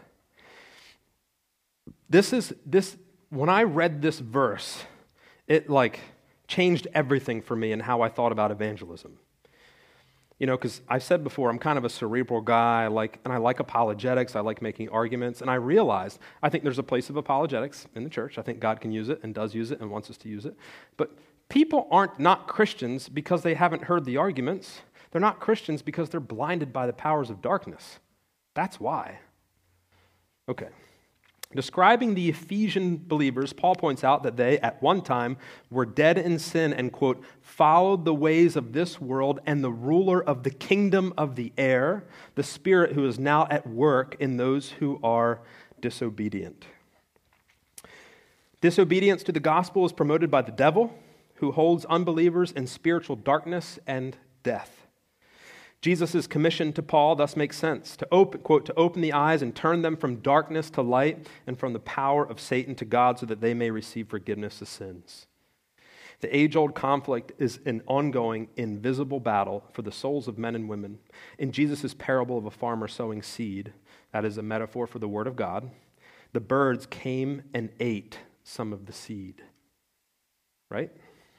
This is, this, when I read this verse, it like changed everything for me in how I thought about evangelism. You know, because I've said before, I'm kind of a cerebral guy, I like, and I like apologetics, I like making arguments, and I realized I think there's a place of apologetics in the church. I think God can use it and does use it and wants us to use it. But people aren't not Christians because they haven't heard the arguments. They're not Christians because they're blinded by the powers of darkness. That's why. Okay. Describing the Ephesian believers, Paul points out that they, at one time, were dead in sin and, quote, followed the ways of this world and the ruler of the kingdom of the air, the spirit who is now at work in those who are disobedient. Disobedience to the gospel is promoted by the devil, who holds unbelievers in spiritual darkness and death. Jesus' commission to Paul thus makes sense, to open, quote, to open the eyes and turn them from darkness to light and from the power of Satan to God so that they may receive forgiveness of sins. The age-old conflict is an ongoing, invisible battle for the souls of men and women. In Jesus' parable of a farmer sowing seed, that is a metaphor for the word of God, the birds came and ate some of the seed. Right?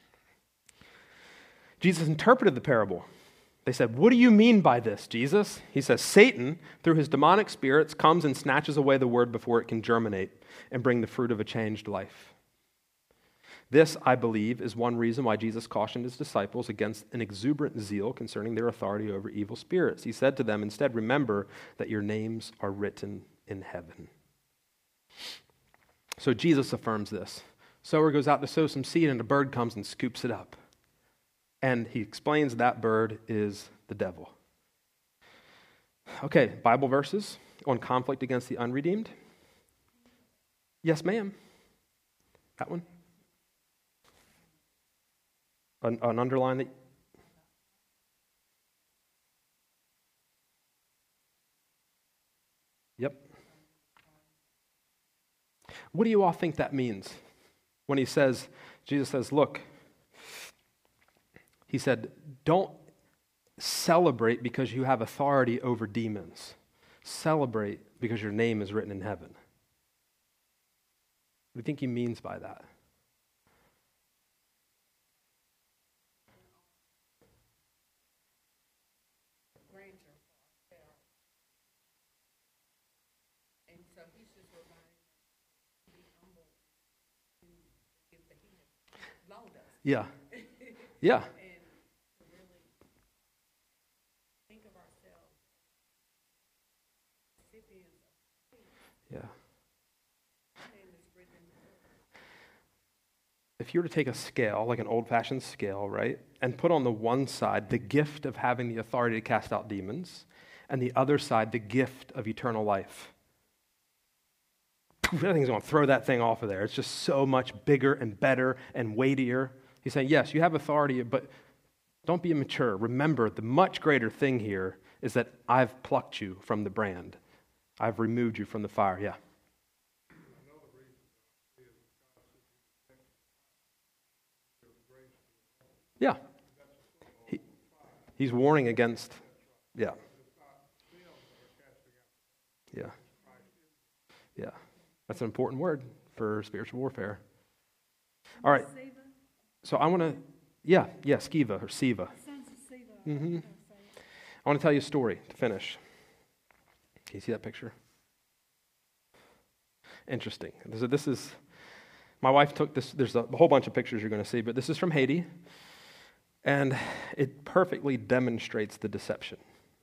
Jesus interpreted the parable. They said, "What do you mean by this, Jesus?" He says, "Satan, through his demonic spirits, comes and snatches away the word before it can germinate and bring the fruit of a changed life." This, I believe, is one reason why Jesus cautioned his disciples against an exuberant zeal concerning their authority over evil spirits. He said to them, "Instead, remember that your names are written in heaven." So Jesus affirms this. Sower goes out to sow some seed, and a bird comes and scoops it up. And he explains that bird is the devil. Okay, Bible verses on conflict against the unredeemed. Yes, ma'am. That one? An, an underline that... Yep. What do you all think that means when he says, Jesus says, look, he said, don't celebrate because you have authority over demons. Celebrate because your name is written in heaven. What do you think he means by that? And so he's just reminding us to be humble to give the healing. Loaned us. Yeah. Yeah. And to really think of ourselves as recipients of peace. Yeah. And it's written in the book. If you were to take a scale, like an old-fashioned scale, right, and put on the one side the gift of having the authority to cast out demons, and the other side the gift of eternal life, everything's going to throw that thing off of there. It's just so much bigger and better and weightier. He's saying, yes, you have authority, but don't be immature. Remember, the much greater thing here is that I've plucked you from the brand. I've removed you from the fire. Yeah. Yeah. He, he's warning against, yeah. Yeah. Yeah. That's an important word for spiritual warfare. All right. So I want to, yeah, yeah, Skiva or Siva. Mm-hmm. I want to tell you a story to finish. Can you see that picture? Interesting. So this is, my wife took this, there's a whole bunch of pictures you're going to see, but this is from Haiti, and it perfectly demonstrates the deception.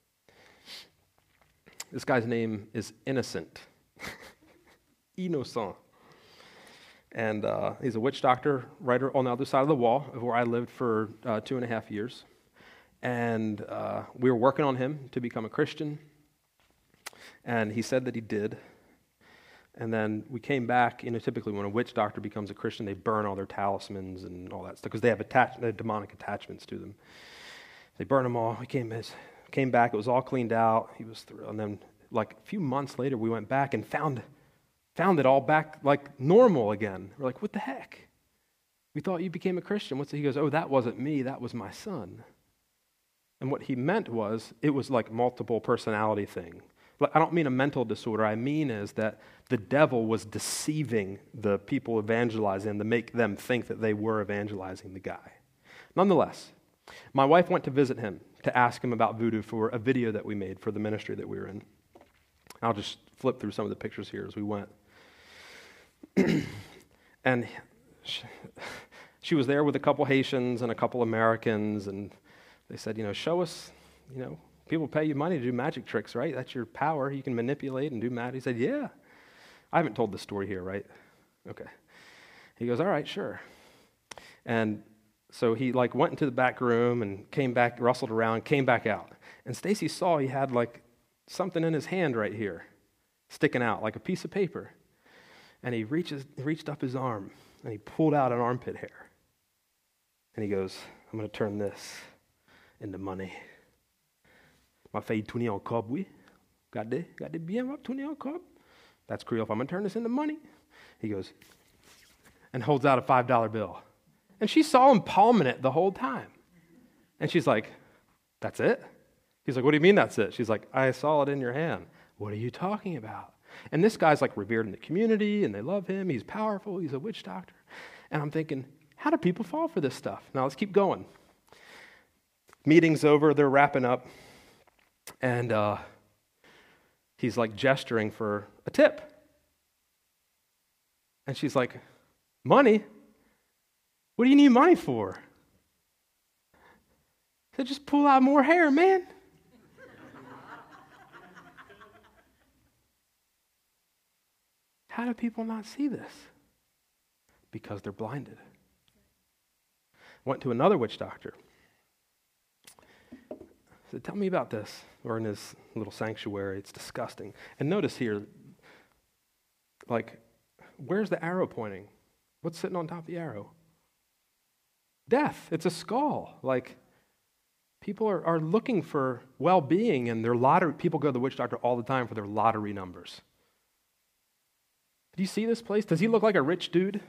This guy's name is Innocent. Innocent. And uh, he's a witch doctor right on the other side of the wall of where I lived for uh, two and a half years. And uh, we were working on him to become a Christian. And he said that he did. And then we came back. You know, typically when a witch doctor becomes a Christian, they burn all their talismans and all that stuff because they have attach- they have demonic attachments to them. They burn them all. We came, came back. It was all cleaned out. He was thrilled. And then like a few months later, we went back and found... found it all back like normal again. We're like, what the heck? We thought you became a Christian. What's it? He goes, oh, that wasn't me. That was my son. And what he meant was, it was like multiple personality thing. I don't mean a mental disorder. I mean is that the devil was deceiving the people evangelizing to make them think that they were evangelizing the guy. Nonetheless, my wife went to visit him to ask him about voodoo for a video that we made for the ministry that we were in. I'll just flip through some of the pictures here as we went. And she, she was there with a couple Haitians and a couple Americans, and they said, you know, show us, you know, people pay you money to do magic tricks, right? That's your power. You can manipulate and do magic. He said, yeah. I haven't told the story here, right? Okay. He goes, all right, sure. And so he like went into the back room and came back, rustled around, came back out. And Stacy saw he had like something in his hand right here, sticking out like a piece of paper. And he reaches, reached up his arm, and he pulled out an armpit hair. And he goes, I'm going to turn this into money. m'a failli tourner en cob, oui. Regardez, regardez bien, va tourner en cob. That's Creole. If I'm going to turn this into money. He goes, and holds out a five dollar bill. And she saw him palming it the whole time. And she's like, that's it? He's like, what do you mean that's it? She's like, I saw it in your hand. What are you talking about? And this guy's like revered in the community, and they love him. He's powerful. He's a witch doctor. And I'm thinking, how do people fall for this stuff? Now let's keep going. Meeting's over. They're wrapping up. And uh, he's like gesturing for a tip. And she's like, money? What do you need money for? I said, just pull out more hair, man. How do people not see this? Because they're blinded. Went to another witch doctor. Said, tell me about this. We're in this little sanctuary. It's disgusting. And notice here, like, where's the arrow pointing? What's sitting on top of the arrow? Death. It's a skull. Like, people are, are looking for well-being, and their lottery. People go to the witch doctor all the time for their lottery numbers. Do you see this place? Does he look like a rich dude?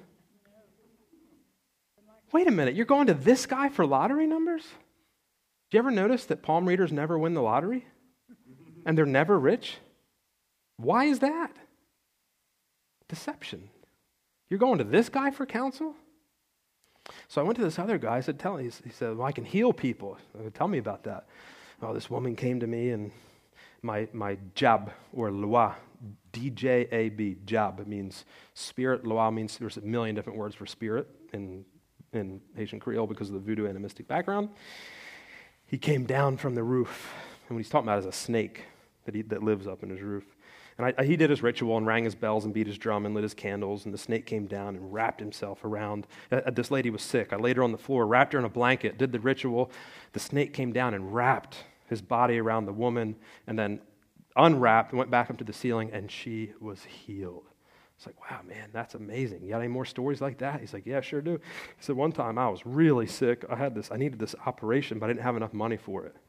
Wait a minute. You're going to this guy for lottery numbers? Do you ever notice that palm readers never win the lottery? And they're never rich? Why is that? Deception. You're going to this guy for counsel? So I went to this other guy. I said, "Tell me." He said, "Well, I can heal people." I said, "Tell me about that." Oh, this woman came to me, and my my jab, or loi, D J A B, jab means spirit. Loi means, there's a million different words for spirit in in Haitian Creole because of the voodoo animistic background. He came down from the roof, and what he's talking about is a snake that he, that lives up in his roof. And I, he did his ritual and rang his bells and beat his drum and lit his candles, and the snake came down and wrapped himself around. Uh, this lady was sick. I laid her on the floor, wrapped her in a blanket, did the ritual. The snake came down and wrapped his body around the woman, and then unwrapped and went back up to the ceiling, and she was healed. It's like, wow, man, that's amazing. You got any more stories like that? He's like, yeah, sure do. He said, one time I was really sick. I had this, I needed this operation, but I didn't have enough money for it.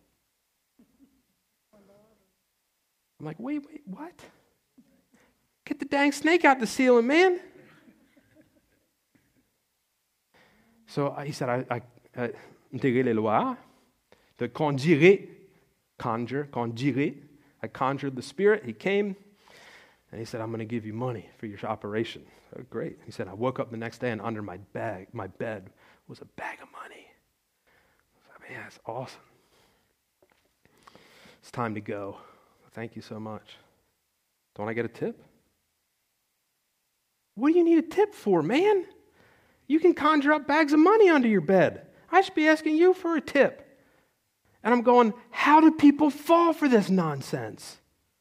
I'm like, wait, wait, what? Get the dang snake out the ceiling, man. So uh, he said, I, I, I intégré les lois, de conjurer, conjure, conjurer. I conjured the spirit. He came, and he said, I'm going to give you money for your operation. Oh, great. He said, I woke up the next day, and under my bag, my bed was a bag of money. I said, man, that's awesome. It's time to go. Thank you so much. Don't I get a tip? What do you need a tip for, man? You can conjure up bags of money under your bed. I should be asking you for a tip. And I'm going, how do people fall for this nonsense?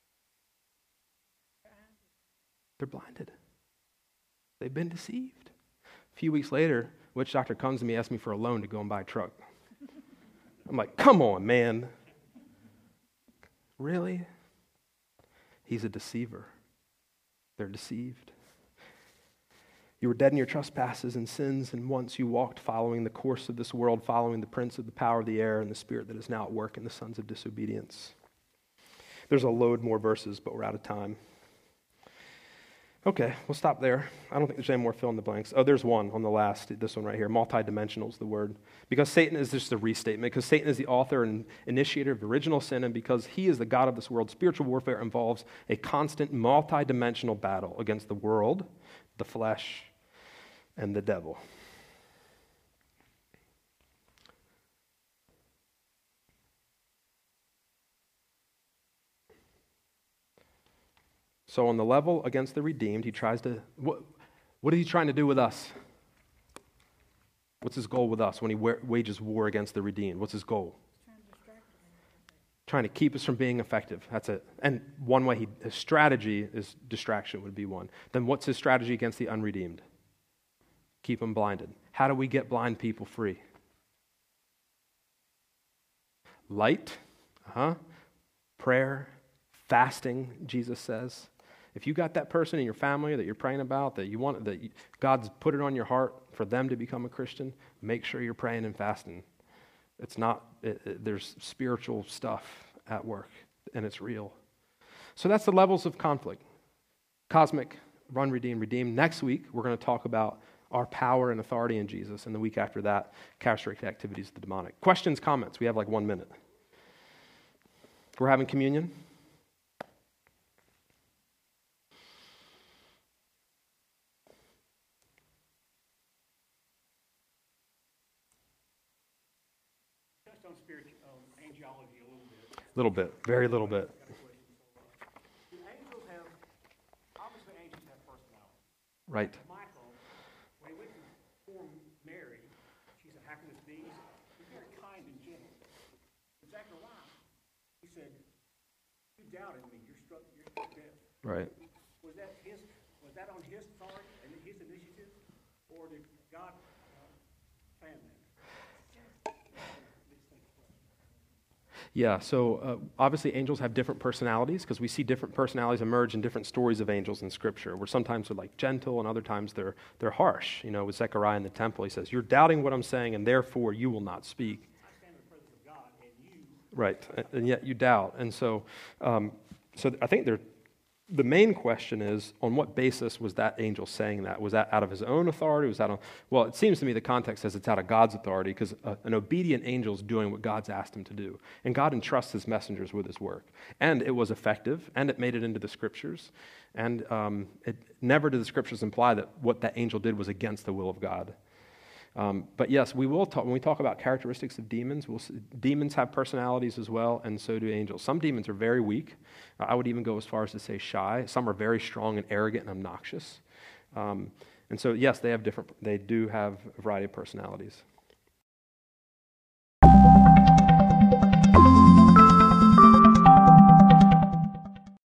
They're blinded. They've been deceived. A few weeks later, witch doctor comes to me, asks me for a loan to go and buy a truck. I'm like, come on, man. Really? He's a deceiver. They're deceived. You were dead in your trespasses and sins, and once you walked following the course of this world, following the prince of the power of the air and the spirit that is now at work in the sons of disobedience. There's a load more verses, but we're out of time. Okay, we'll stop there. I don't think there's any more fill in the blanks. Oh, there's one on the last, this one right here. Multidimensional is the word. Because Satan is just a restatement. Because Satan is the author and initiator of original sin, and because he is the God of this world, spiritual warfare involves a constant multidimensional battle against the world, the flesh, and the devil. So on the level against the redeemed, he tries to, what, what is he trying to do with us? What's his goal with us when he wa- wages war against the redeemed? What's his goal? Trying to keep us from being effective. That's it. And one way, he, his strategy is distraction would be one. Then what's his strategy against the unredeemed? Keep them blinded. How do we get blind people free? Light, uh-huh. Prayer, fasting, Jesus says. If you got that person in your family that you're praying about, that you want, that you, God's put it on your heart for them to become a Christian, make sure you're praying and fasting. It's not, it, it, there's spiritual stuff at work, and it's real. So that's the levels of conflict. Cosmic, run, redeem, redeem. Next week, we're going to talk about our power and authority in Jesus, and the week after that, characteristic activities of the demonic. Questions, comments? We have like one minute. We're having communion. Touched on spiritual, um, angelology a little bit. Little bit, very little bit. Do angels have, obviously angels have personality. Right. Michael, when he went to form Mary, she said, how can this be? He said, you're very kind and gentle. But Zechariah, he said, you doubted me, you're struck, you're struck dead. Right. Was that his, was that on his authority and his initiative? Or did God uh, plan that? Yeah, so uh, obviously angels have different personalities because we see different personalities emerge in different stories of angels in Scripture, where sometimes they're like gentle and other times they're they're harsh. You know, with Zechariah in the temple, he says, you're doubting what I'm saying and therefore you will not speak. I stand in the presence of God and you. Right, and- and yet you doubt. And so, um, so I think they're, the main question is, on what basis was that angel saying that? Was that out of his own authority? Was that on, well, it seems to me the context says it's out of God's authority because an obedient angel is doing what God's asked him to do. And God entrusts his messengers with his work. And it was effective, and it made it into the Scriptures. And um, it never did the Scriptures imply that what that angel did was against the will of God. Um, but yes, we will talk, when we talk about characteristics of demons, we'll see, demons have personalities as well, and so do angels. Some demons are very weak. Uh, I would even go as far as to say shy. Some are very strong and arrogant and obnoxious. Um, and so, yes, they have different, they do have a variety of personalities.